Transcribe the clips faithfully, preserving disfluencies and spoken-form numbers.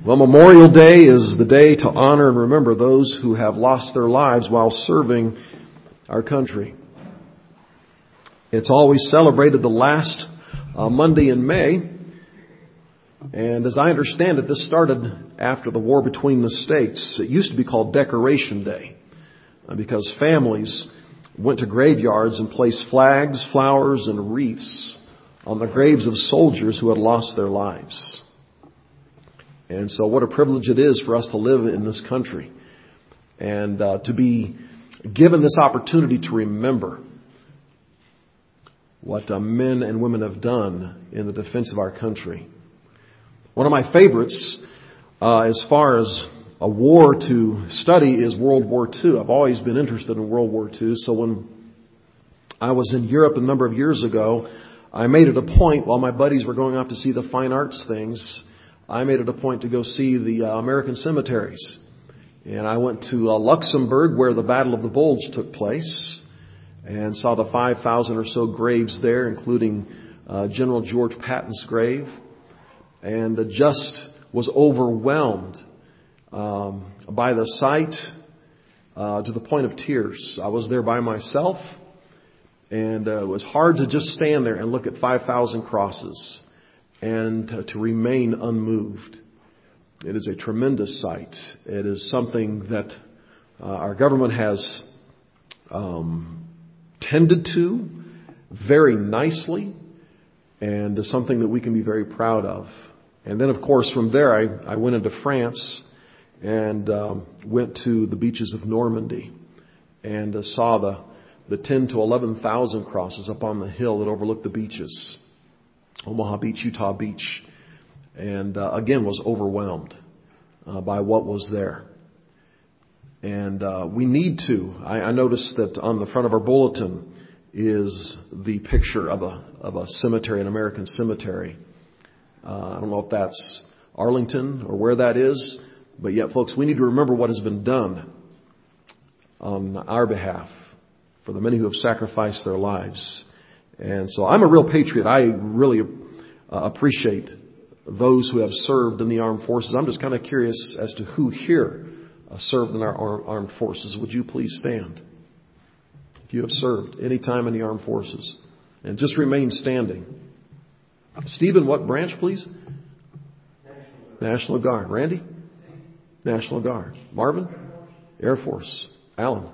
Well, Memorial Day is the day to honor and remember those who have lost their lives while serving our country. It's always celebrated the last uh, Monday in May. And as I understand it, this started after the war between the states. It used to be called Decoration Day uh, because families went to graveyards and placed flags, flowers, and wreaths on the graves of soldiers who had lost their lives. And so what a privilege it is for us to live in this country and uh, to be given this opportunity to remember what uh, men and women have done in the defense of our country. One of my favorites uh, as far as a war to study is World War Two. I've always been interested in World War Two. So when I was in Europe a number of years ago, I made it a point while my buddies were going off to see the fine arts things, I made it a point to go see the uh, American cemeteries. And I went to uh, Luxembourg where the Battle of the Bulge took place and saw the five thousand or so graves there, including uh, General George Patton's grave. And uh, just was overwhelmed um, by the sight uh, to the point of tears. I was there by myself, and uh, it was hard to just stand there and look at five thousand crosses and uh, to remain unmoved. It is a tremendous sight. It is something that uh, our government has um, tended to very nicely, and is something that we can be very proud of. And then, of course, from there, I, I went into France and um, went to the beaches of Normandy and uh, saw the, the ten to eleven thousand crosses up on the hill that overlooked the beaches. Omaha Beach, Utah Beach. And uh, again, was overwhelmed uh, by what was there. And uh, we need to. I, I noticed that on the front of our bulletin is the picture of a of a cemetery, an American cemetery. Uh, I don't know if that's Arlington or where that is, but yet, folks, we need to remember what has been done on our behalf for the many who have sacrificed their lives. And so I'm a real patriot. I really uh, appreciate those who have served in the armed forces. I'm just kind of curious as to who here uh, served in our armed forces. Would you please stand if you have served any time in the armed forces? And just remain standing. Stephen, what branch, please? National Guard. National Guard. Randy? National Guard. Marvin? Air Force. Alan?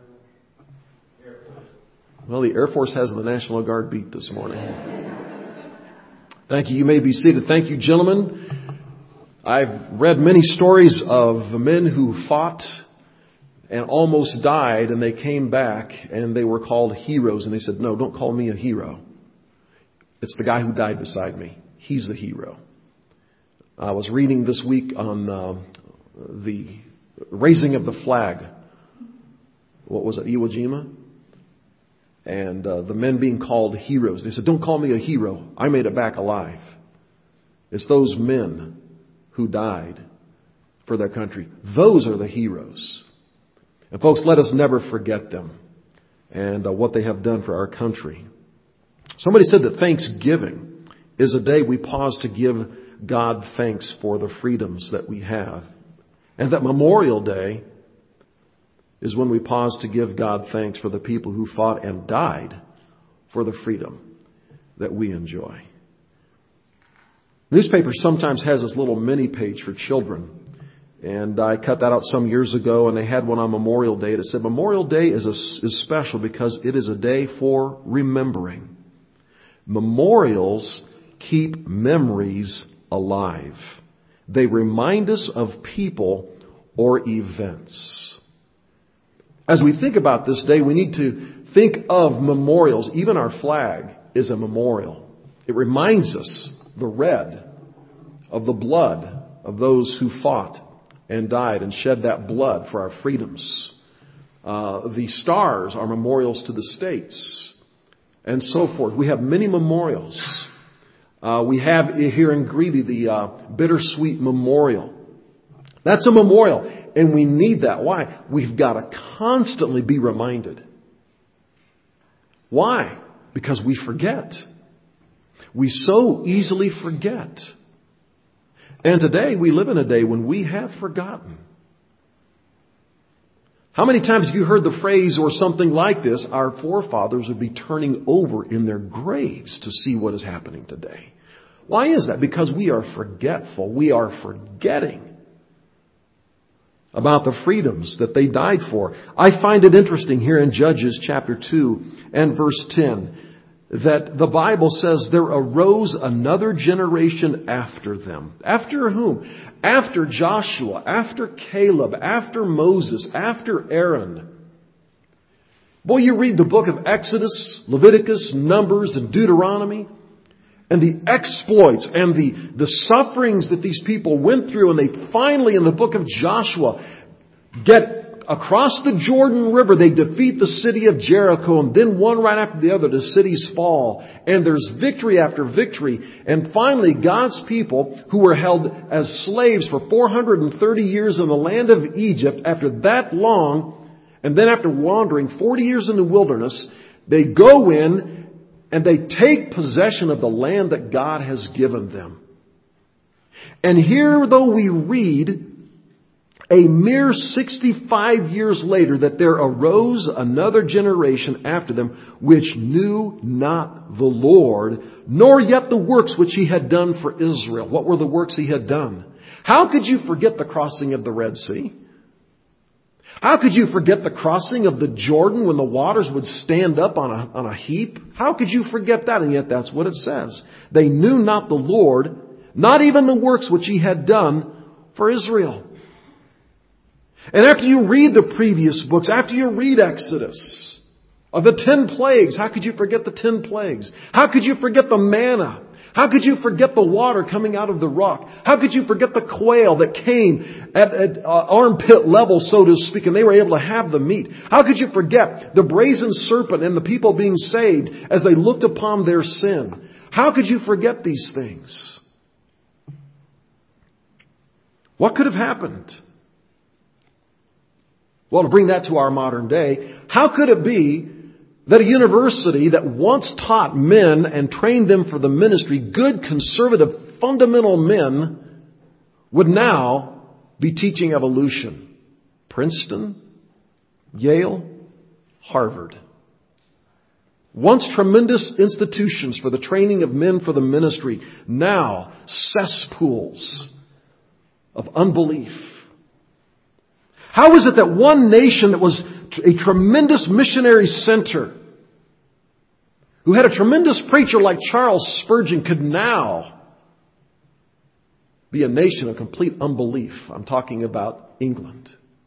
Air Force. Well, the Air Force has the National Guard beat this morning. Thank you. You may be seated. Thank you, gentlemen. I've read many stories of men who fought and almost died, and they came back, and they were called heroes. And they said, no, don't call me a hero. It's the guy who died beside me. He's the hero. I was reading this week on uh, the raising of the flag. What was it, Iwo Jima? And uh, the men being called heroes. They said, don't call me a hero. I made it back alive. It's those men who died for their country. Those are the heroes. And folks, let us never forget them and uh, what they have done for our country. Somebody said that Thanksgiving is a day we pause to give God thanks for the freedoms that we have. And that Memorial Day is when we pause to give God thanks for the people who fought and died for the freedom that we enjoy. Newspaper sometimes has this little mini page for children. And I cut that out some years ago, and they had one on Memorial Day that said Memorial Day is, a, is special because it is a day for remembering. Memorials keep memories alive. They remind us of people or events. As we think about this day, we need to think of memorials. Even our flag is a memorial. It reminds us, the red, of the blood of those who fought and died and shed that blood for our freedoms. Uh, the stars are memorials to the states. And so forth. We have many memorials. Uh, we have here in Greeley the uh, Bittersweet Memorial. That's a memorial. And we need that. Why? We've got to constantly be reminded. Why? Because we forget. We so easily forget. And today we live in a day when we have forgotten. How many times have you heard the phrase or something like this, our forefathers would be turning over in their graves to see what is happening today? Why is that? Because we are forgetful. We are forgetting about the freedoms that they died for. I find it interesting here in Judges chapter two and verse ten that the Bible says there arose another generation after them. After whom? After Joshua, after Caleb, after Moses, after Aaron. Boy, you read the book of Exodus, Leviticus, Numbers, and Deuteronomy, and the exploits and the, the sufferings that these people went through, and they finally, in the book of Joshua, get across the Jordan River. They defeat the city of Jericho, and then one right after the other, the cities fall. And there's victory after victory. And finally, God's people, who were held as slaves for four hundred thirty years in the land of Egypt, after that long, and then after wandering forty years in the wilderness, they go in and they take possession of the land that God has given them. And here, though we read a mere sixty-five years later that there arose another generation after them which knew not the Lord, nor yet the works which He had done for Israel. What were the works He had done? How could you forget the crossing of the Red Sea? How could you forget the crossing of the Jordan when the waters would stand up on a, on a heap? How could you forget that? And yet that's what it says. They knew not the Lord, not even the works which He had done for Israel. And after you read the previous books, after you read Exodus, of the ten plagues, how could you forget the ten plagues? How could you forget the manna? How could you forget the water coming out of the rock? How could you forget the quail that came at, at uh, armpit level, so to speak, and they were able to have the meat? How could you forget the brazen serpent and the people being saved as they looked upon their sin? How could you forget these things? What could have happened? Well, to bring that to our modern day, how could it be that a university that once taught men and trained them for the ministry, good, conservative, fundamental men, would now be teaching evolution? Princeton, Yale, Harvard. Once tremendous institutions for the training of men for the ministry, now cesspools of unbelief. How is it that one nation that was a tremendous missionary center, who had a tremendous preacher like Charles Spurgeon, could now be a nation of complete unbelief? I'm talking about England.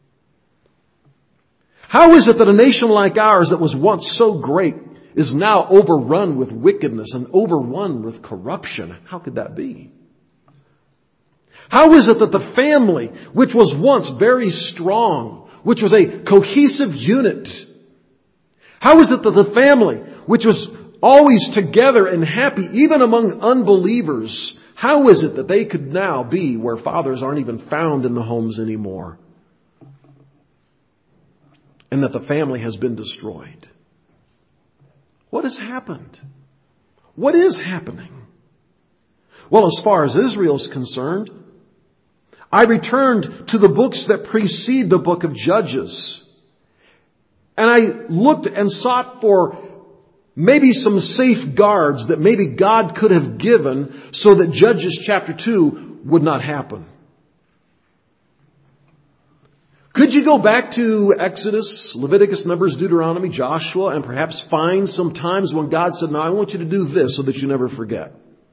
How is it that a nation like ours that was once so great is now overrun with wickedness and overrun with corruption? How could that be? How is it that the family, which was once very strong, which was a cohesive unit, how is it that the family, which was always together and happy, even among unbelievers, how is it that they could now be where fathers aren't even found in the homes anymore? And that the family has been destroyed? What has happened? What is happening? Well, as far as Israel is concerned, I returned to the books that precede the book of Judges. And I looked and sought for maybe some safeguards that maybe God could have given so that Judges chapter two would not happen. Could you go back to Exodus, Leviticus, Numbers, Deuteronomy, Joshua, and perhaps find some times when God said, "No, I want you to do this so that you never forget.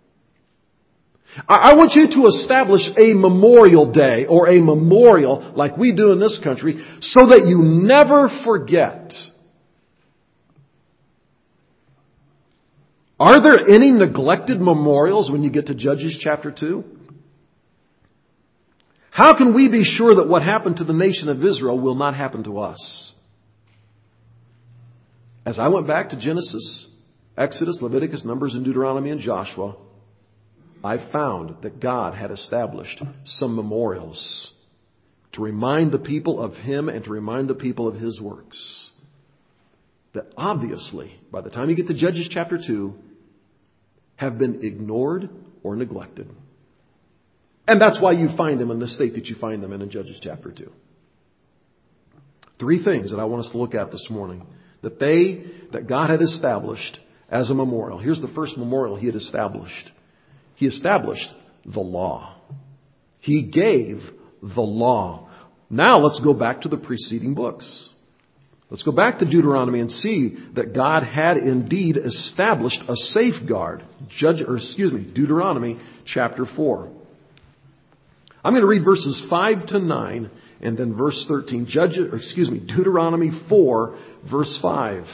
I want you to establish a memorial day or a memorial like we do in this country so that you never forget." Are there any neglected memorials when you get to Judges chapter two? How can we be sure that what happened to the nation of Israel will not happen to us? As I went back to Genesis, Exodus, Leviticus, Numbers, and Deuteronomy, and Joshua, I found that God had established some memorials to remind the people of Him and to remind the people of His works. That obviously, by the time you get to Judges chapter two, have been ignored or neglected. And that's why you find them in the state that you find them in in Judges chapter two. Three things that I want us to look at this morning that they, that God had established as a memorial. Here's the first memorial He had established. He established the law. He gave the law. Now let's go back to the preceding books. Let's go back to Deuteronomy and see that God had indeed established a safeguard. Judge, or excuse me, Deuteronomy chapter four. I'm going to read verses five to nine and then verse thirteen. Judge, or excuse me, Deuteronomy four, verse five.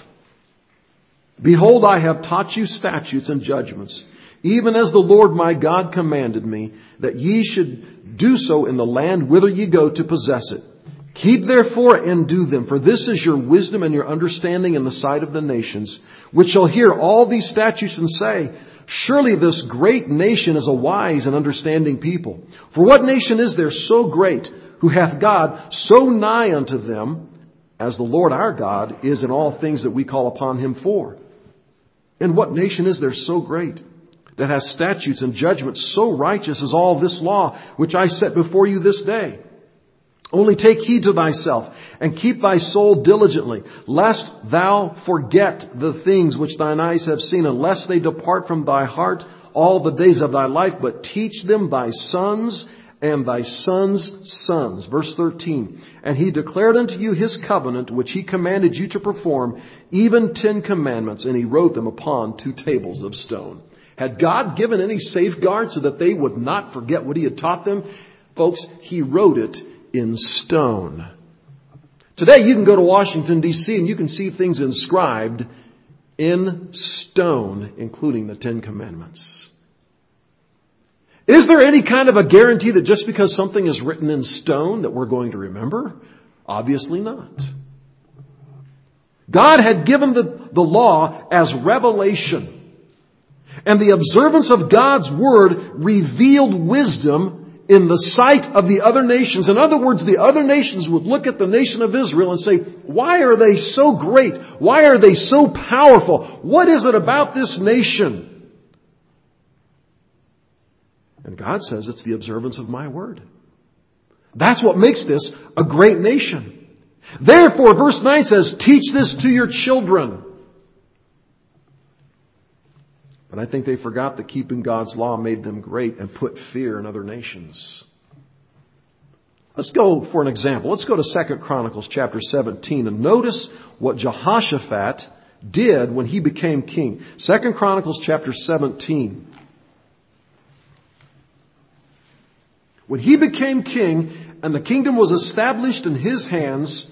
Behold, I have taught you statutes and judgments, even as the Lord my God commanded me, that ye should do so in the land whither ye go to possess it. Keep therefore and do them, for this is your wisdom and your understanding in the sight of the nations, which shall hear all these statutes and say, surely this great nation is a wise and understanding people. For what nation is there so great, who hath God so nigh unto them, as the Lord our God is in all things that we call upon Him for? And what nation is there so great, that has statutes and judgments so righteous as all this law, which I set before you this day? Only take heed to thyself, and keep thy soul diligently, lest thou forget the things which thine eyes have seen, and lest they depart from thy heart all the days of thy life, but teach them thy sons and thy sons' sons. Verse thirteen. And He declared unto you His covenant, which He commanded you to perform, even ten commandments, and He wrote them upon two tables of stone. Had God given any safeguard so that they would not forget what He had taught them? Folks, He wrote it in stone. Today you can go to Washington, D C and you can see things inscribed in stone, including the Ten Commandments. Is there any kind of a guarantee that just because something is written in stone that we're going to remember? Obviously not. God had given the, the law as revelation. And the observance of God's Word revealed wisdom in the sight of the other nations. In other words, the other nations would look at the nation of Israel and say, why are they so great? Why are they so powerful? What is it about this nation? And God says it's the observance of my word. That's what makes this a great nation. Therefore, verse nine says, teach this to your children. But I think they forgot that keeping God's law made them great and put fear in other nations. Let's go for an example. Let's go to Second Chronicles chapter seventeen and notice what Jehoshaphat did when he became king. Second Chronicles chapter seventeen. When he became king and the kingdom was established in his hands,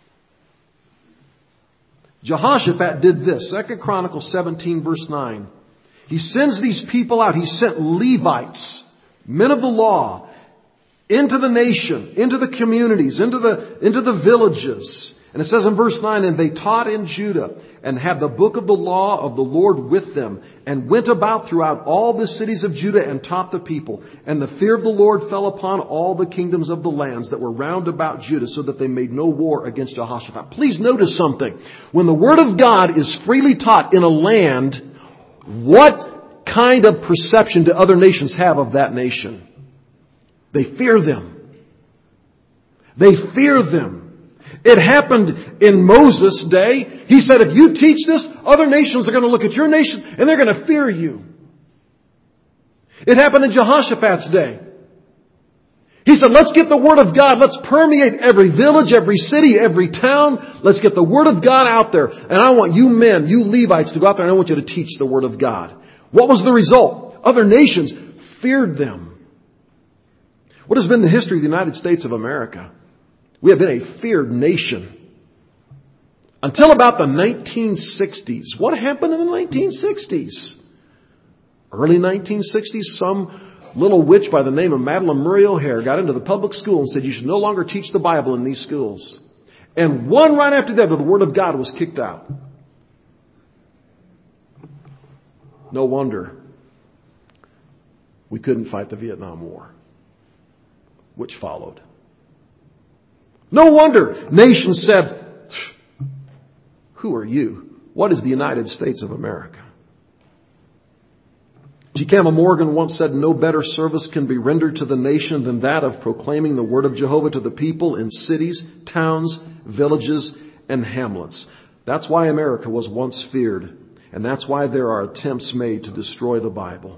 Jehoshaphat did this. Second Chronicles seventeen verse nine. He sends these people out. He sent Levites, men of the law, into the nation, into the communities, into the, into the villages. And it says in verse nine, and they taught in Judah and had the book of the law of the Lord with them and went about throughout all the cities of Judah and taught the people. And the fear of the Lord fell upon all the kingdoms of the lands that were round about Judah, so that they made no war against Jehoshaphat. Please notice something. When the word of God is freely taught in a land, what kind of perception do other nations have of that nation? They fear them. They fear them. It happened in Moses' day. He said, if you teach this, other nations are going to look at your nation and they're going to fear you. It happened in Jehoshaphat's day. He said, let's get the Word of God. Let's permeate every village, every city, every town. Let's get the Word of God out there. And I want you men, you Levites, to go out there and I want you to teach the Word of God. What was the result? Other nations feared them. What has been the history of the United States of America? We have been a feared nation. Until about the nineteen sixties. What happened in the nineteen sixties? Early nineteen sixties, some little witch by the name of Madeline Murray O'Hare got into the public school and said, you should no longer teach the Bible in these schools. And one right after that, the Word of God was kicked out. No wonder we couldn't fight the Vietnam War, which followed. No wonder nations said, who are you? What is the United States of America? G. Campbell Morgan once said, no better service can be rendered to the nation than that of proclaiming the word of Jehovah to the people in cities, towns, villages, and hamlets. That's why America was once feared, and that's why there are attempts made to destroy the Bible.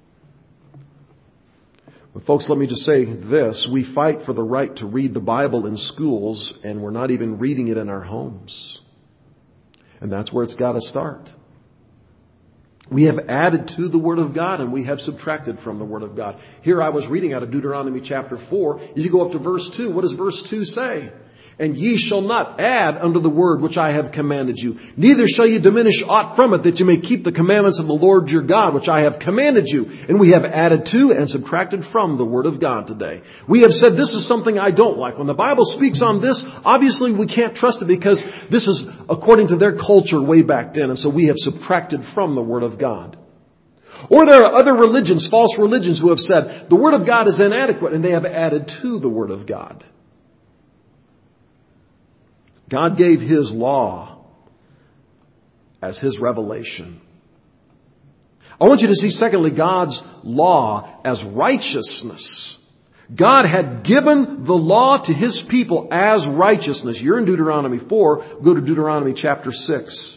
But folks, let me just say this. We fight for the right to read the Bible in schools, and we're not even reading it in our homes. And that's where it's got to start. We have added to the Word of God, and we have subtracted from the Word of God. Here I was reading out of Deuteronomy chapter four. You go up to verse two. What does verse two say? And ye shall not add unto the word which I have commanded you. Neither shall ye diminish aught from it, that you may keep the commandments of the Lord your God, which I have commanded you. And we have added to and subtracted from the Word of God today. We have said this is something I don't like. When the Bible speaks on this, obviously we can't trust it because this is according to their culture way back then. And so we have subtracted from the Word of God. Or there are other religions, false religions, who have said the Word of God is inadequate, and they have added to the Word of God. God gave His law as His revelation. I want you to see, secondly, God's law as righteousness. God had given the law to His people as righteousness. You're in Deuteronomy four. Go to Deuteronomy chapter six.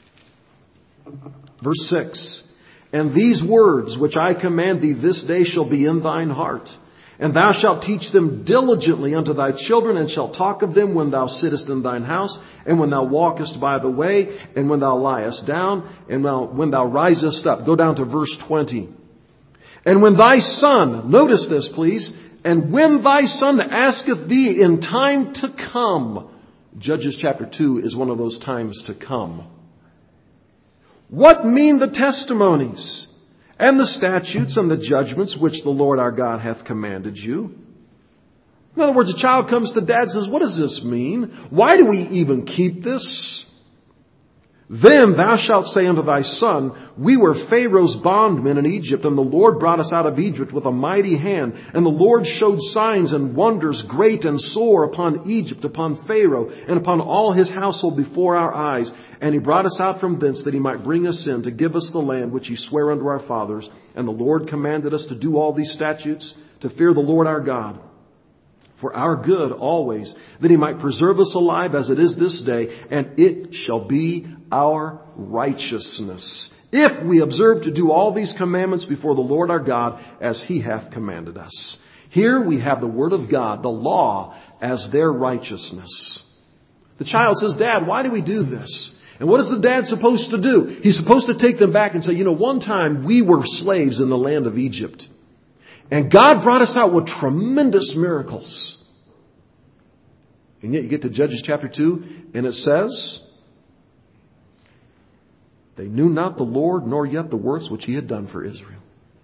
Verse six. And these words which I command thee this day shall be in thine heart. And thou shalt teach them diligently unto thy children, and shalt talk of them when thou sittest in thine house, and when thou walkest by the way, and when thou liest down, and when thou risest up. Go down to verse twenty. And when thy son, notice this please, and when thy son asketh thee in time to come. Judges chapter two is one of those times to come. What mean the testimonies and the statutes and the judgments which the Lord our God hath commanded you? In other words, a child comes to dad and says, what does this mean? Why do we even keep this? Then thou shalt say unto thy son, we were Pharaoh's bondmen in Egypt, and the Lord brought us out of Egypt with a mighty hand. And the Lord showed signs and wonders great and sore upon Egypt, upon Pharaoh, and upon all his household before our eyes. And He brought us out from thence that He might bring us in to give us the land which He sware unto our fathers. And the Lord commanded us to do all these statutes, to fear the Lord our God, for our good always, that He might preserve us alive as it is this day, and it shall be our righteousness, if we observe to do all these commandments before the Lord our God, as He hath commanded us. Here we have the Word of God, the law, as their righteousness. The child says, Dad, why do we do this? And what is the dad supposed to do? He's supposed to take them back and say, you know, one time we were slaves in the land of Egypt. And God brought us out with tremendous miracles. And yet you get to Judges chapter two, and it says, they knew not the Lord, nor yet the works which He had done for Israel.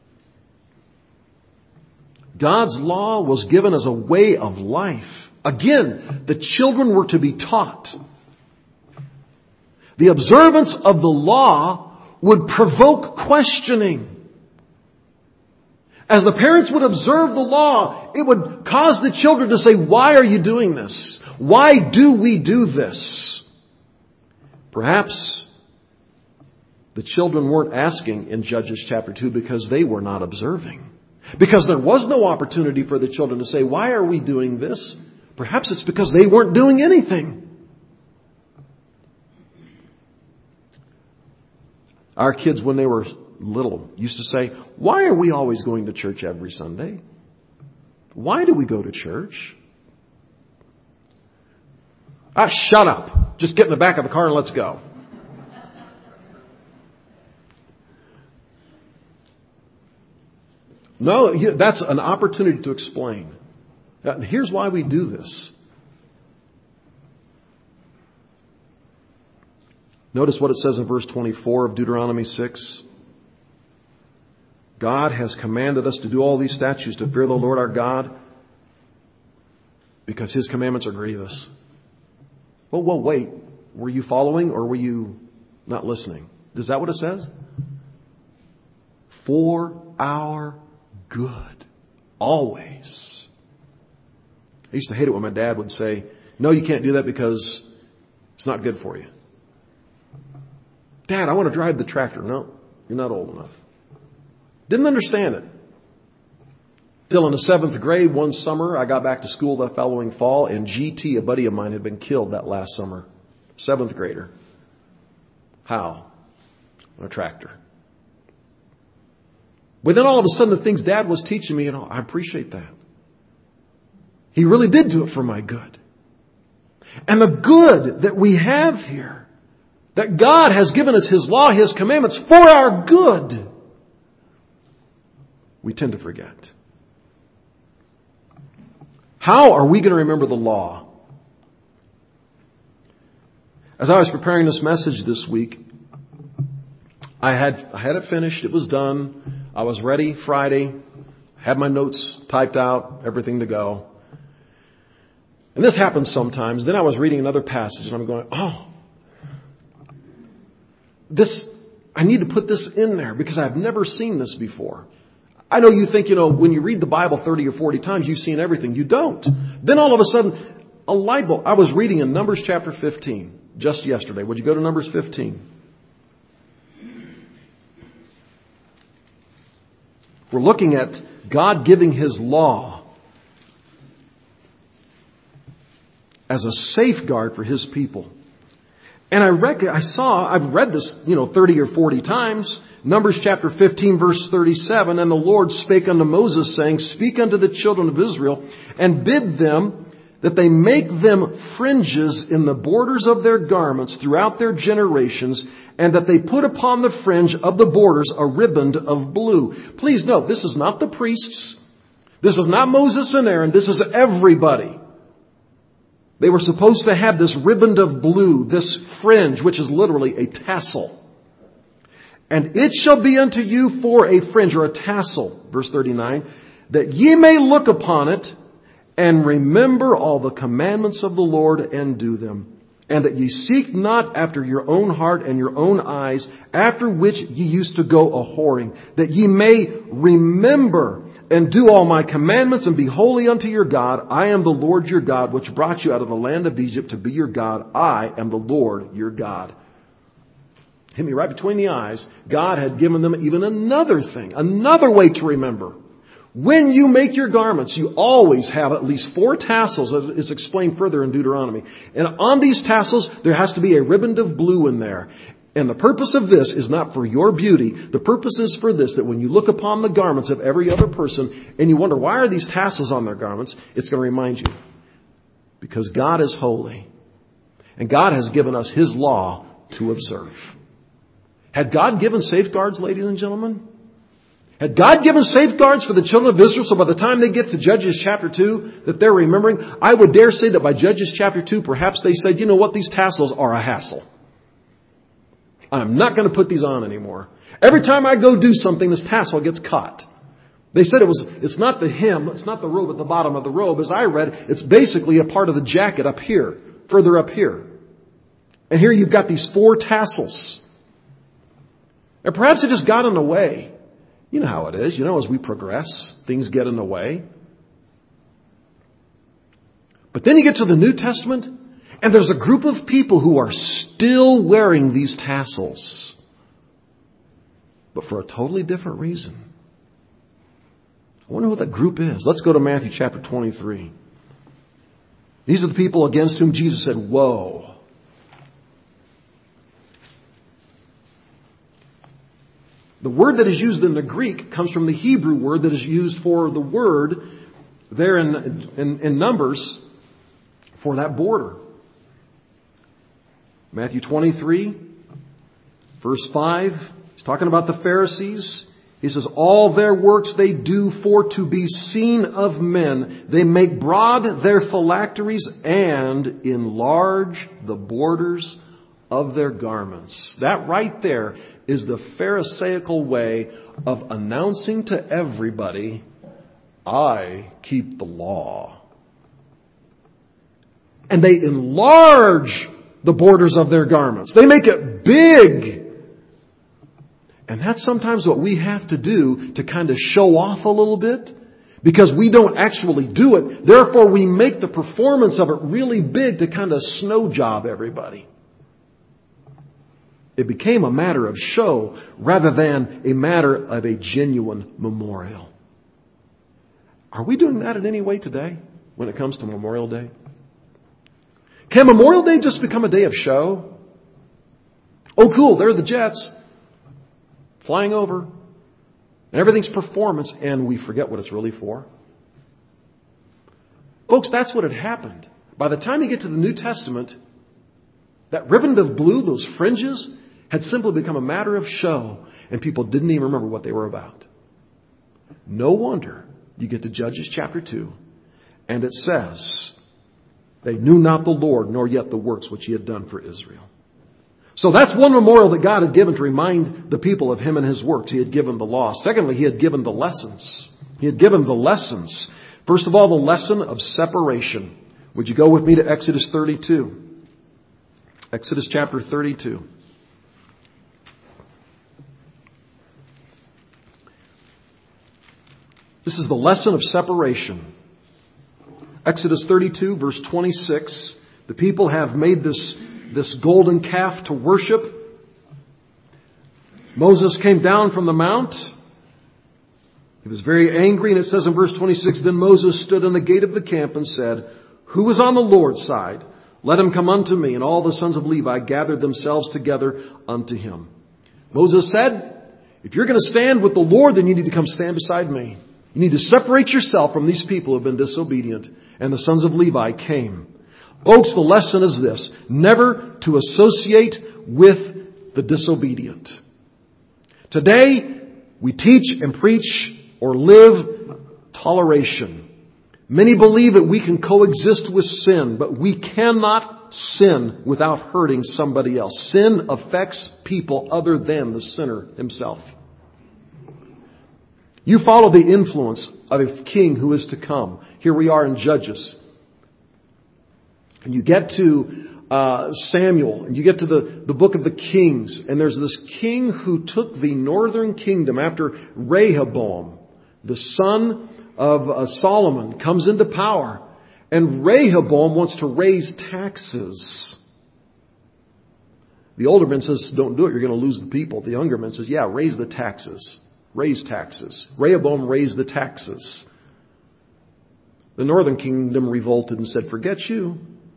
God's law was given as a way of life. Again, the children were to be taught. The observance of the law would provoke questioning. As the parents would observe the law, it would cause the children to say, why are you doing this? Why do we do this? Perhaps the children weren't asking in Judges chapter two because they were not observing. Because there was no opportunity for the children to say, why are we doing this? Perhaps it's because they weren't doing anything. Our kids, when they were little, used to say, why are we always going to church every Sunday? Why do we go to church? Ah, shut up. Just get in the back of the car and let's go. No, that's an opportunity to explain. Here's why we do this. Notice what it says in verse twenty-four of Deuteronomy six. God has commanded us to do all these statutes, to fear the Lord our God, because His commandments are grievous. Well, well, wait. Were you following or were you not listening? Is that what it says? For our good. Always. I used to hate it when my dad would say, no, you can't do that because it's not good for you. Dad, I want to drive the tractor. No, you're not old enough. Didn't understand it. Till in the seventh grade, one summer, I got back to school the following fall, and G T, a buddy of mine, had been killed that last summer. Seventh grader. How? On a tractor. But then all of a sudden, the things Dad was teaching me, you know, I appreciate that. He really did do it for my good. And the good that we have here, that God has given us His law, His commandments for our good, we tend to forget. How are we going to remember the law? As I was preparing this message this week, I had I had it finished. It was done. I was ready Friday. Had my notes typed out, everything to go. And this happens sometimes. Then I was reading another passage and I'm going, oh, this, I need to put this in there because I've never seen this before. I know you think, you know, when you read the Bible thirty or forty times, you've seen everything. You don't. Then all of a sudden, a light bulb. I was reading in Numbers chapter fifteen just yesterday. Would you go to Numbers fifteen? We're looking at God giving His law as a safeguard for His people. And I rec- I saw, I've read this, you know, thirty or forty times. Numbers chapter fifteen verse thirty-seven, and the Lord spake unto Moses, saying, Speak unto the children of Israel, and bid them that they make them fringes in the borders of their garments throughout their generations, and that they put upon the fringe of the borders a riband of blue. Please note, this is not the priests. This is not Moses and Aaron. This is everybody. They were supposed to have this riband of blue, this fringe, which is literally a tassel. And it shall be unto you for a fringe, or a tassel, verse thirty-nine, that ye may look upon it and remember all the commandments of the Lord and do them. And that ye seek not after your own heart and your own eyes, after which ye used to go a-whoring, that ye may remember and do all my commandments and be holy unto your God. I am the Lord your God, which brought you out of the land of Egypt to be your God. I am the Lord your God. Hit me right between the eyes. God had given them even another thing, another way to remember. When you make your garments, you always have at least four tassels, as is explained further in Deuteronomy. And on these tassels, there has to be a riband of blue in there. And the purpose of this is not for your beauty. The purpose is for this, that when you look upon the garments of every other person and you wonder, why are these tassels on their garments? It's going to remind you. Because God is holy. And God has given us His law to observe. Had God given safeguards, ladies and gentlemen? Had God given safeguards for the children of Israel so by the time they get to Judges chapter two that they're remembering? I would dare say that by Judges chapter two, perhaps they said, you know what, these tassels are a hassle. I'm not going to put these on anymore. Every time I go do something, this tassel gets caught. They said it was, it's not the hem, it's not the robe at the bottom of the robe. As I read, it's basically a part of the jacket up here, further up here. And here you've got these four tassels. And perhaps it just got in the way. You know how it is. You know, as we progress, things get in the way. But then you get to the New Testament, and there's a group of people who are still wearing these tassels. But for a totally different reason. I wonder who that group is. Let's go to Matthew chapter twenty-three. These are the people against whom Jesus said, woe. The word that is used in the Greek comes from the Hebrew word that is used for the word there in, in, in Numbers for that border. Matthew twenty-three, verse five, he's talking about the Pharisees. He says, all their works they do for to be seen of men. They make broad their phylacteries and enlarge the borders of their garments. That right there is the Pharisaical way of announcing to everybody, I keep the law. And they enlarge the borders of their garments. They make it big. And that's sometimes what we have to do to kind of show off a little bit. Because we don't actually do it. Therefore, we make the performance of it really big to kind of snow job everybody. It became a matter of show rather than a matter of a genuine memorial. Are we doing that in any way today when it comes to Memorial Day? Can Memorial Day just become a day of show? Oh, cool, there are the jets flying over. And everything's performance, and we forget what it's really for. Folks, that's what had happened. By the time you get to the New Testament, that ribbon of blue, those fringes, had simply become a matter of show, and people didn't even remember what they were about. No wonder you get to Judges chapter two, and it says, they knew not the Lord, nor yet the works which He had done for Israel. So that's one memorial that God had given to remind the people of Him and His works. He had given the law. Secondly, He had given the lessons. He had given the lessons. First of all, the lesson of separation. Would you go with me to Exodus thirty-two? Exodus chapter thirty-two. This is the lesson of separation. Exodus thirty-two, verse twenty-six. The people have made this, this golden calf to worship. Moses came down from the mount. He was very angry, and it says in verse twenty-six, Then Moses stood in the gate of the camp and said, Who is on the Lord's side? Let him come unto me. And all the sons of Levi gathered themselves together unto him. Moses said, If you're going to stand with the Lord, then you need to come stand beside me. You need to separate yourself from these people who have been disobedient. And the sons of Levi came. Folks, the lesson is this. Never to associate with the disobedient. Today, we teach and preach or live toleration. Many believe that we can coexist with sin, but we cannot sin without hurting somebody else. Sin affects people other than the sinner himself. You follow the influence of a king who is to come. Here we are in Judges. And you get to uh, Samuel, and you get to the, the book of the Kings, and there's this king who took the northern kingdom after Rehoboam, the son of uh, Solomon, comes into power. And Rehoboam wants to raise taxes. The older man says, don't do it, you're going to lose the people. The younger man says, yeah, raise the taxes. Raise taxes. Rehoboam raised the taxes. The northern kingdom revolted and said, forget you.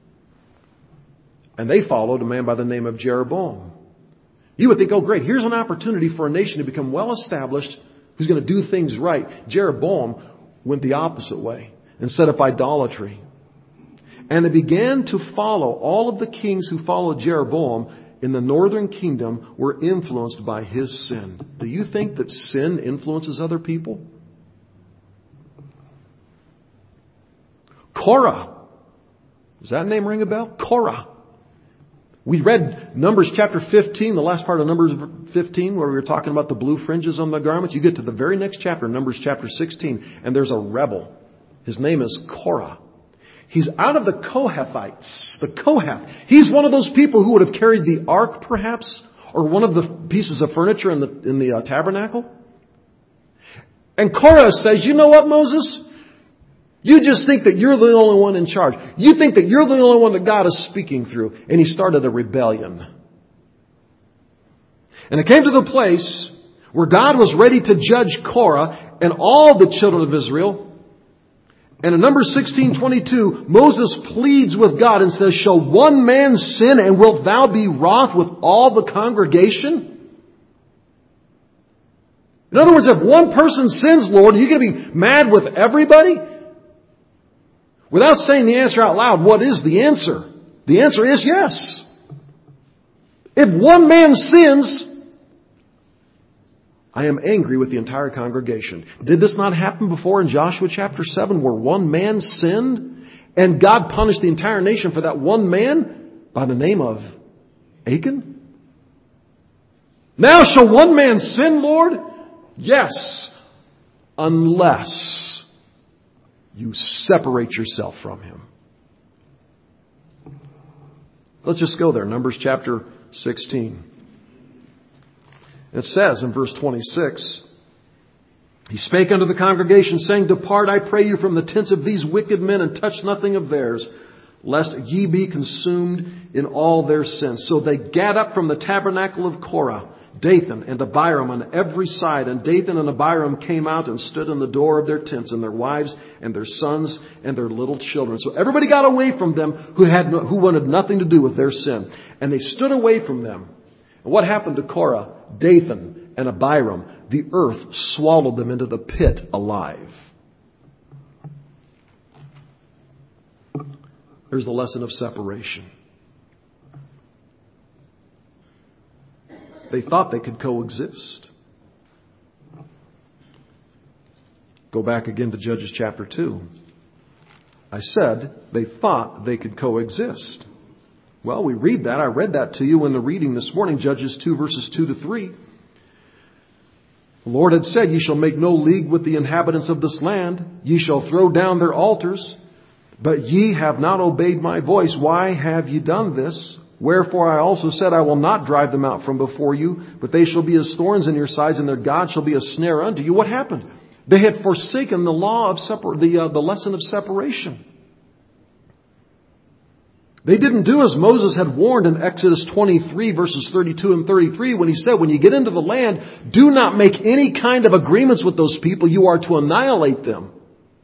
And they followed a man by the name of Jeroboam. You would think, oh great, here's an opportunity for a nation to become well established, who's going to do things right. Jeroboam went the opposite way and set up idolatry. And they began to follow, all of the kings who followed Jeroboam in the northern kingdom were influenced by his sin. Do you think that sin influences other people? Korah. Does that name ring a bell? Korah. We read Numbers chapter fifteen, the last part of Numbers fifteen, where we were talking about the blue fringes on the garments. You get to the very next chapter, Numbers chapter sixteen, and there's a rebel. His name is Korah. He's out of the Kohathites. The Kohath. He's one of those people who would have carried the ark, perhaps, or one of the pieces of furniture in the, in the uh, tabernacle. And Korah says, you know what, Moses? You just think that you're the only one in charge. You think that you're the only one that God is speaking through. And he started a rebellion. And it came to the place where God was ready to judge Korah and all the children of Israel. And in Numbers sixteen twenty-two, Moses pleads with God and says, shall one man sin and wilt thou be wroth with all the congregation? In other words, if one person sins, Lord, are you going to be mad with everybody? Without saying the answer out loud, what is the answer? The answer is yes. If one man sins, I am angry with the entire congregation. Did this not happen before in Joshua chapter seven, where one man sinned and God punished the entire nation for that one man by the name of Achan? Now shall one man sin, Lord? Yes, unless you separate yourself from him. Let's just go there. Numbers chapter sixteen. It says in verse twenty-six, he spake unto the congregation, saying, depart, I pray you, from the tents of these wicked men, and touch nothing of theirs. lest ye be consumed in all their sins. So they gat up from the tabernacle of Korah, Dathan and Abiram on every side. And Dathan and Abiram came out and stood in the door of their tents, and their wives and their sons and their little children. So everybody got away from them who had no, who wanted nothing to do with their sin. And they stood away from them. And what happened to Korah, Dathan, and Abiram? The earth swallowed them into the pit alive. There's the lesson of separation. They thought they could coexist. Go back again to Judges chapter two. I said they thought they could coexist. Well, we read that. I read that to you in the reading this morning, Judges two, verses two to three. The Lord had said, ye shall make no league with the inhabitants of this land. Ye shall throw down their altars. But ye have not obeyed my voice. Why have ye done this? Wherefore I also said, I will not drive them out from before you, but they shall be as thorns in your sides, and their God shall be a snare unto you. What happened? They had forsaken the law of separ- the uh, the lesson of separation. They didn't do as Moses had warned in Exodus twenty-three, verses thirty-two and thirty-three, when he said, when you get into the land, do not make any kind of agreements with those people. You are to annihilate them.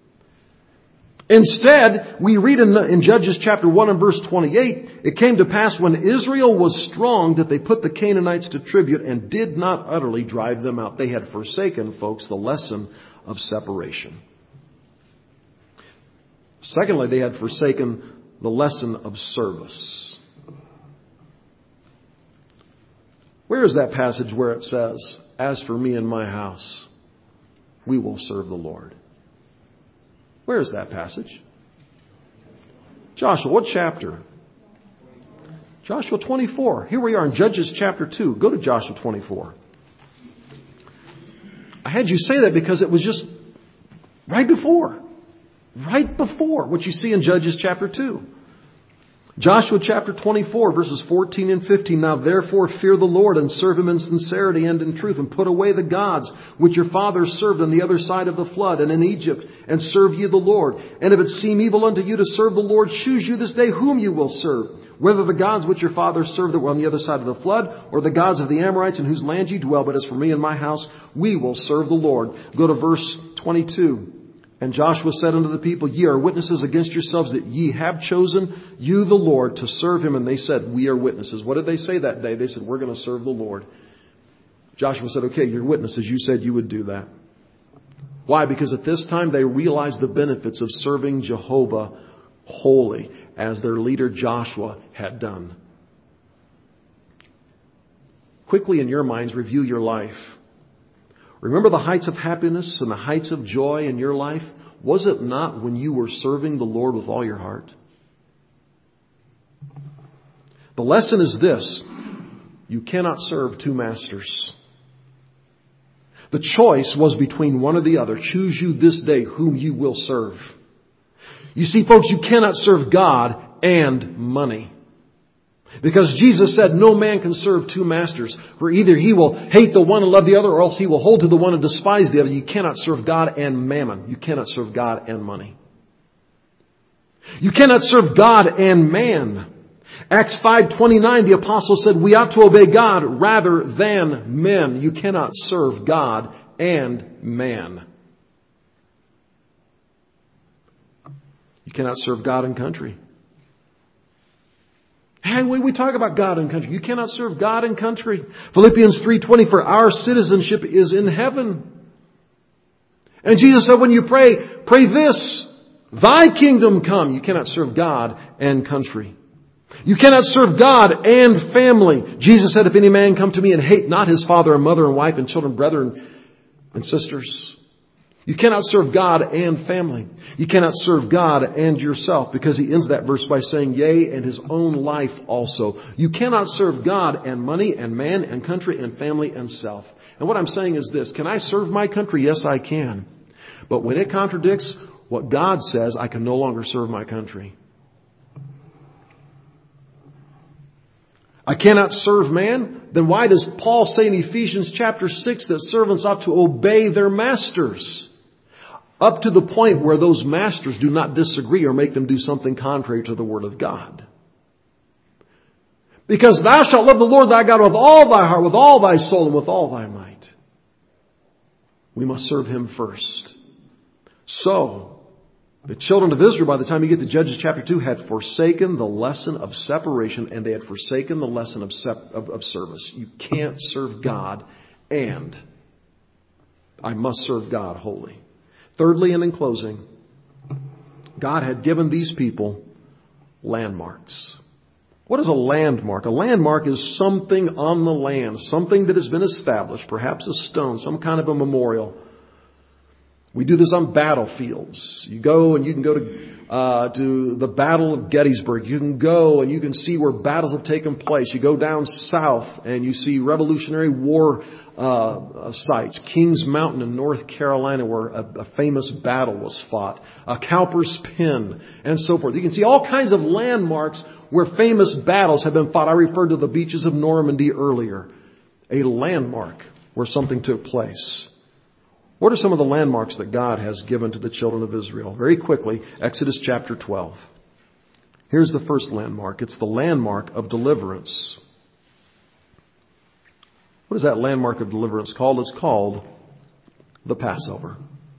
Instead, we read in, in Judges chapter one and verse twenty-eight, it came to pass when Israel was strong that they put the Canaanites to tribute and did not utterly drive them out. They had forsaken, folks, the lesson of separation. Secondly, they had forsaken the lesson of service. Where is that passage where it says, as for me and my house, we will serve the Lord? Where is that passage? Joshua, what chapter? Joshua twenty-four. Here we are in Judges chapter two. Go to Joshua twenty-four. I had you say that because it was just right before. Right before what you see in Judges chapter two. Joshua chapter twenty-four, verses fourteen and fifteen. Now therefore fear the Lord and serve Him in sincerity and in truth, and put away the gods which your fathers served on the other side of the flood and in Egypt, and serve ye the Lord. And if it seem evil unto you to serve the Lord, choose you this day whom you will serve, whether the gods which your fathers served that were on the other side of the flood, or the gods of the Amorites in whose land ye dwell. But as for me and my house, we will serve the Lord. Go to verse twenty-two. And Joshua said unto the people, ye are witnesses against yourselves that ye have chosen you the Lord to serve Him. And they said, we are witnesses. What did they say that day? They said, we're going to serve the Lord. Joshua said, okay, you're witnesses. You said you would do that. Why? Because at this time they realized the benefits of serving Jehovah wholly, as their leader Joshua had done. Quickly in your minds, review your life. Remember the heights of happiness and the heights of joy in your life? Was it not when you were serving the Lord with all your heart? The lesson is this: you cannot serve two masters. The choice was between one or the other. Choose you this day whom you will serve. You see, folks, you cannot serve God and money. Because Jesus said no man can serve two masters. For either he will hate the one and love the other, or else he will hold to the one and despise the other. You cannot serve God and mammon. You cannot serve God and money. You cannot serve God and man. Acts five twenty-nine, the apostle said, we ought to obey God rather than men. You cannot serve God and man. You cannot serve God and country. Hey, when we talk about God and country, you cannot serve God and country. Philippians three twenty, for our citizenship is in heaven. And Jesus said, when you pray, pray this, thy kingdom come. You cannot serve God and country. You cannot serve God and family. Jesus said, if any man come to me and hate not his father and mother and wife and children, brethren and sisters. You cannot serve God and family. You cannot serve God and yourself, because he ends that verse by saying, yea, and his own life also. You cannot serve God and money and man and country and family and self. And what I'm saying is this: can I serve my country? Yes, I can. But when it contradicts what God says, I can no longer serve my country. I cannot serve man? Then why does Paul say in Ephesians chapter six that servants ought to obey their masters? up to the point where those masters do not disagree or make them do something contrary to the Word of God. Because thou shalt love the Lord thy God with all thy heart, with all thy soul, and with all thy might. We must serve Him first. So, the children of Israel, by the time you get to Judges chapter two, had forsaken the lesson of separation, and they had forsaken the lesson of, sep- of, of service. You can't serve God and I must serve God wholly. Thirdly, and in closing, God had given these people landmarks. What is a landmark? A landmark is something on the land, something that has been established, perhaps a stone, some kind of a memorial. We do this on battlefields. You go and you can go to uh, to the Battle of Gettysburg. You can go and you can see where battles have taken place. You go down south and you see Revolutionary War uh, sites. Kings Mountain in North Carolina, where a, a famous battle was fought. Uh, Cowper's Pen, and so forth. You can see all kinds of landmarks where famous battles have been fought. I referred to the beaches of Normandy earlier. A landmark where something took place. What are some of the landmarks that God has given to the children of Israel? Very quickly, Exodus chapter twelve. Here's the first landmark. It's the landmark of deliverance. What is that landmark of deliverance called? It's called the Passover.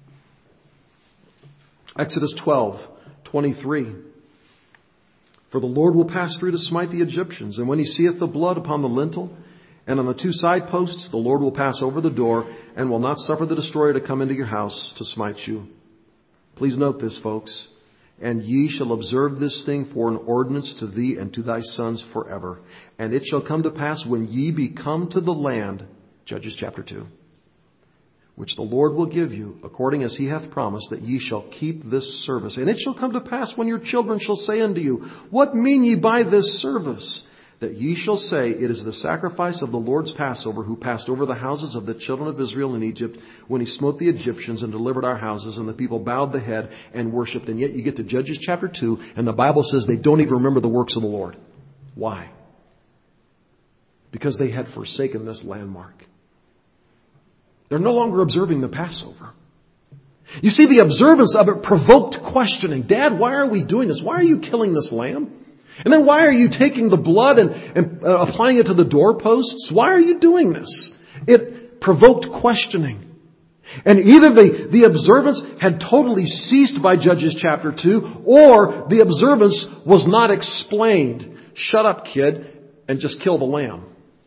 Exodus twelve twenty-three. For the Lord will pass through to smite the Egyptians, and when he seeth the blood upon the lintel and on the two side posts, the Lord will pass over the door and will not suffer the destroyer to come into your house to smite you. Please note this, folks. And ye shall observe this thing for an ordinance to thee and to thy sons forever. And it shall come to pass when ye be come to the land, Judges chapter two, which the Lord will give you, according as he hath promised, that ye shall keep this service. And it shall come to pass when your children shall say unto you, what mean ye by this service? That ye shall say, it is the sacrifice of the Lord's Passover, who passed over the houses of the children of Israel in Egypt, when he smote the Egyptians and delivered our houses, and the people bowed the head and worshipped. And yet you get to Judges chapter two, and the Bible says they don't even remember the works of the Lord. Why? Because they had forsaken this landmark. They're no longer observing the Passover. You see, the observance of it provoked questioning. Dad, why are we doing this? Why are you killing this lamb? And then why are you taking the blood and, and uh, applying it to the doorposts? Why are you doing this? It provoked questioning. And either the, the observance had totally ceased by Judges chapter two, or the observance was not explained. Shut up, kid, and just kill the lamb.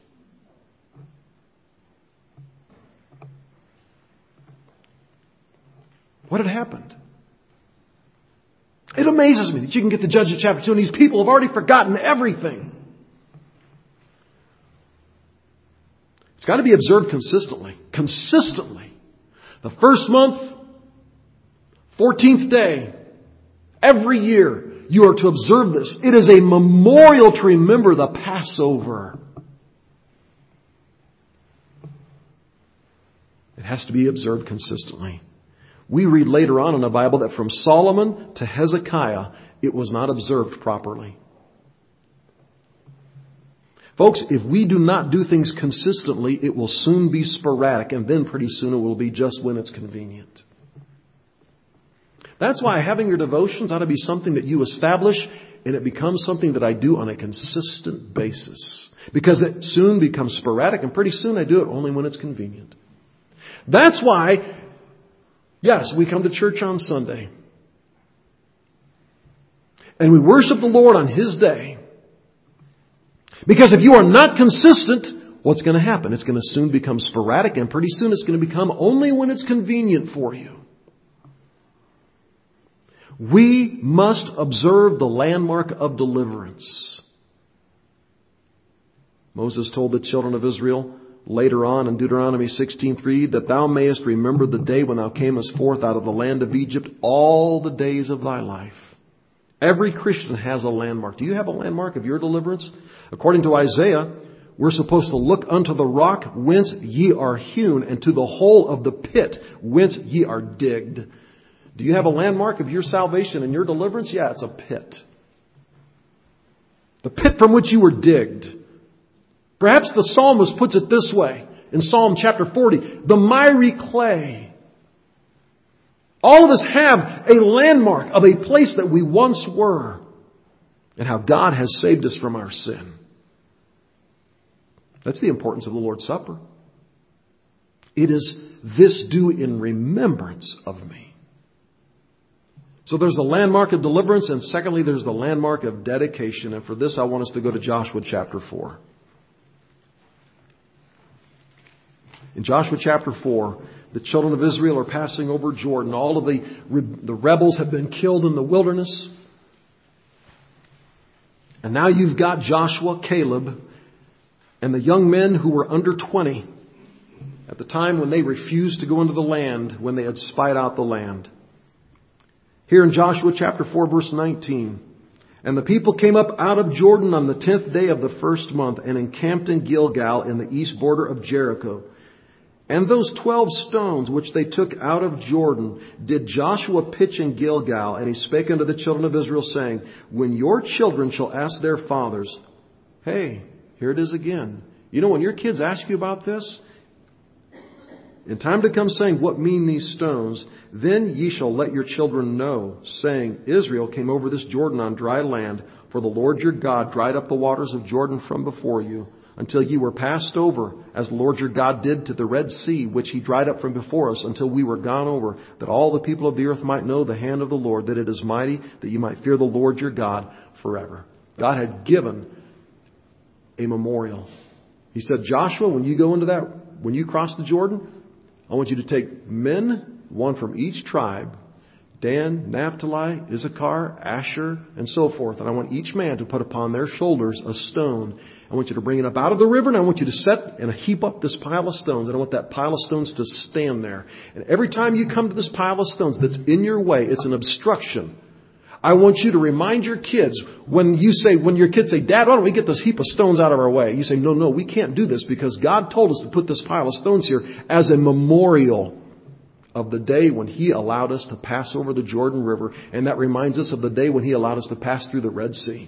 What had happened? It amazes me that you can get to Judges chapter two and these people have already forgotten everything. It's got to be observed consistently. Consistently. The first month, fourteenth day, every year, you are to observe this. It is a memorial to remember the Passover. It has to be observed consistently. We read later on in the Bible that from Solomon to Hezekiah, it was not observed properly. Folks, if we do not do things consistently, it will soon be sporadic, and then pretty soon it will be just when it's convenient. That's why having your devotions ought to be something that you establish, and it becomes something that I do on a consistent basis. Because it soon becomes sporadic, and pretty soon I do it only when it's convenient. That's why, yes, we come to church on Sunday. And we worship the Lord on His day. Because if you are not consistent, what's going to happen? It's going to soon become sporadic, and pretty soon it's going to become only when it's convenient for you. We must observe the landmark of deliverance. Moses told the children of Israel later on in Deuteronomy sixteen three, that thou mayest remember the day when thou camest forth out of the land of Egypt all the days of thy life. Every Christian has a landmark. Do you have a landmark of your deliverance? According to Isaiah, we're supposed to look unto the rock whence ye are hewn, and to the hole of the pit whence ye are digged. Do you have a landmark of your salvation and your deliverance? Yeah, it's a pit. The pit from which you were digged. Perhaps the psalmist puts it this way in Psalm chapter forty. The miry clay All of us have a landmark of a place that we once were and how God has saved us from our sin. That's the importance of the Lord's Supper. It is this do in remembrance of me. So there's the landmark of deliverance, and secondly, there's the landmark of dedication. And for this, I want us to go to Joshua chapter four. In Joshua chapter four, the children of Israel are passing over Jordan. All of the, the rebels have been killed in the wilderness. And now you've got Joshua, Caleb, and the young men who were under twenty at the time when they refused to go into the land, when they had spied out the land. Here in Joshua chapter four, verse nineteen, and the people came up out of Jordan on the tenth day of the first month and encamped in Gilgal in the east border of Jericho. And those twelve stones which they took out of Jordan did Joshua pitch in Gilgal, and he spake unto the children of Israel, saying, when your children shall ask their fathers, hey, here it is again. You know, when your kids ask you about this, in time to come saying, what mean these stones? Then ye shall let your children know, saying, Israel came over this Jordan on dry land, for the Lord your God dried up the waters of Jordan from before you, until ye were passed over, as the Lord your God did to the Red Sea, which he dried up from before us, until we were gone over, that all the people of the earth might know the hand of the Lord, that it is mighty, that ye might fear the Lord your God forever. God had given a memorial. He said, Joshua, when you go into that, when you cross the Jordan, I want you to take men, one from each tribe, Dan, Naphtali, Issachar, Asher, and so forth. And I want each man to put upon their shoulders a stone. I want you to bring it up out of the river, and I want you to set and heap up this pile of stones. And I want that pile of stones to stand there. And every time you come to this pile of stones that's in your way, it's an obstruction. I want you to remind your kids, when you say, when your kids say, Dad, why don't we get this heap of stones out of our way? You say, no, no, we can't do this because God told us to put this pile of stones here as a memorial of the day when He allowed us to pass over the Jordan River. And that reminds us of the day when He allowed us to pass through the Red Sea.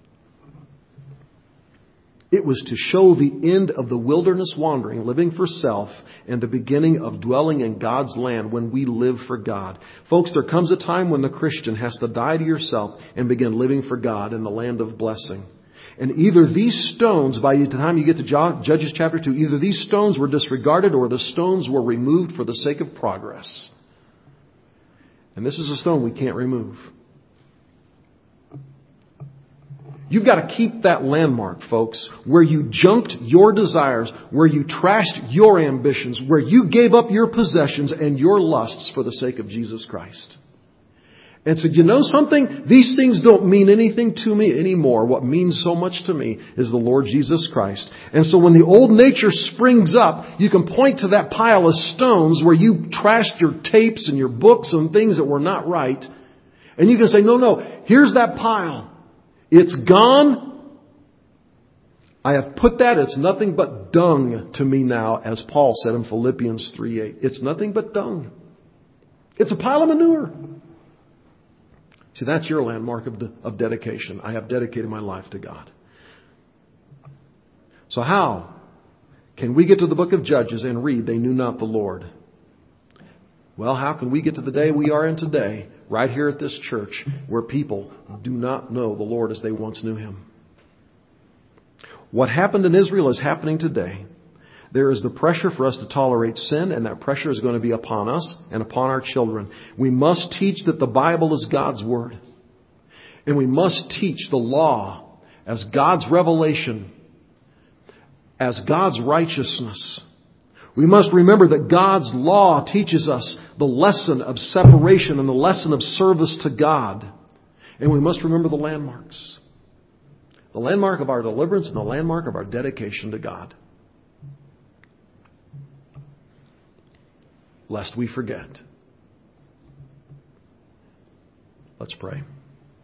It was to show the end of the wilderness wandering, living for self, and the beginning of dwelling in God's land when we live for God. Folks, there comes a time when the Christian has to die to yourself and begin living for God in the land of blessing. And either these stones, by the time you get to Judges chapter two, either these stones were disregarded or the stones were removed for the sake of progress. And this is a stone we can't remove. You've got to keep that landmark, folks, where you junked your desires, where you trashed your ambitions, where you gave up your possessions and your lusts for the sake of Jesus Christ. And said, you know something? These things don't mean anything to me anymore. What means so much to me is the Lord Jesus Christ. And so when the old nature springs up, you can point to that pile of stones where you trashed your tapes and your books and things that were not right. And you can say, no, no, here's that pile. It's gone. I have put that. It's nothing but dung to me now, as Paul said in Philippians three eight. It's nothing but dung. It's a pile of manure. See, that's your landmark of, de- of dedication. I have dedicated my life to God. So how can we get to the book of Judges and read, they knew not the Lord? Well, how can we get to the day we are in today, right here at this church, where people do not know the Lord as they once knew Him? What happened in Israel is happening today. There is the pressure for us to tolerate sin, and that pressure is going to be upon us and upon our children. We must teach that the Bible is God's Word. And we must teach the law as God's revelation, as God's righteousness. We must remember that God's law teaches us the lesson of separation and the lesson of service to God. And we must remember the landmarks. The landmark of our deliverance and the landmark of our dedication to God. Lest we forget. Let's pray.